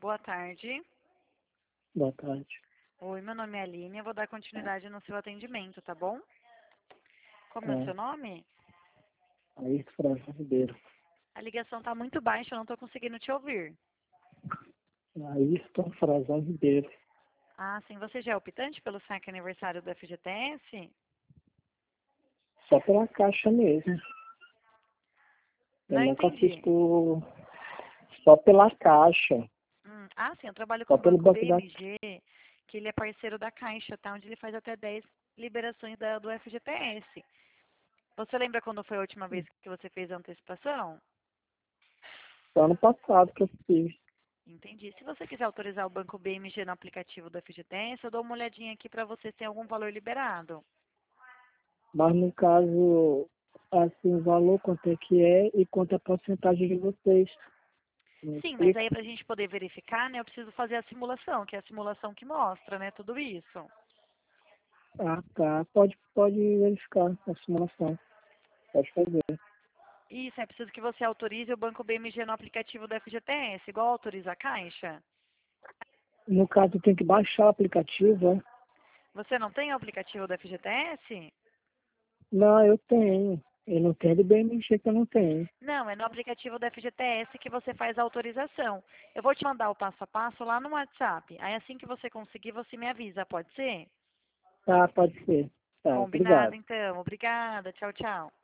boa tarde. Boa tarde. Oi, meu nome é Aline, eu vou dar continuidade no seu atendimento, tá bom? Como é o É, seu nome? aí, França Ribeiro. A ligação tá muito baixa, eu não tô conseguindo te ouvir. Ayrton Frazão Ribeiro. Ah, sim, você já é optante pelo saque aniversário do FGTS? Só pela caixa mesmo. Eu Não nunca fiz entendi. por... Só pela caixa. Sim, eu trabalho com Só o pelo Banco banco da... BMG, que ele é parceiro da Caixa, tá? Onde ele faz até 10 liberações do FGTS. Você lembra quando foi a última vez que você fez a antecipação? Ano passado que eu fiz. Entendi. Se você quiser autorizar o Banco BMG no aplicativo do FGTS, eu dou uma olhadinha aqui para você se tem algum valor liberado. Mas no caso, assim, o valor, quanto é que é e quanto é a porcentagem de vocês. Me Sim, mas explica? aí para a gente poder verificar, né, eu preciso fazer a simulação, que é a simulação que mostra, né, tudo isso. Ah, tá. Pode verificar a simulação. Pode fazer. Isso, é preciso que você autorize o Banco BMG no aplicativo do FGTS, igual autoriza a Caixa. No caso, tem que baixar o aplicativo, é? Você não tem o aplicativo do FGTS? Não, eu tenho. Eu não tenho do BMG que eu não tenho. Não, é no aplicativo do FGTS que você faz a autorização. Eu vou te mandar o passo a passo lá no WhatsApp. Aí assim que você conseguir, você me avisa, pode ser? Tá, pode ser. Tá, Combinado, obrigado. então. Obrigada. Tchau, tchau.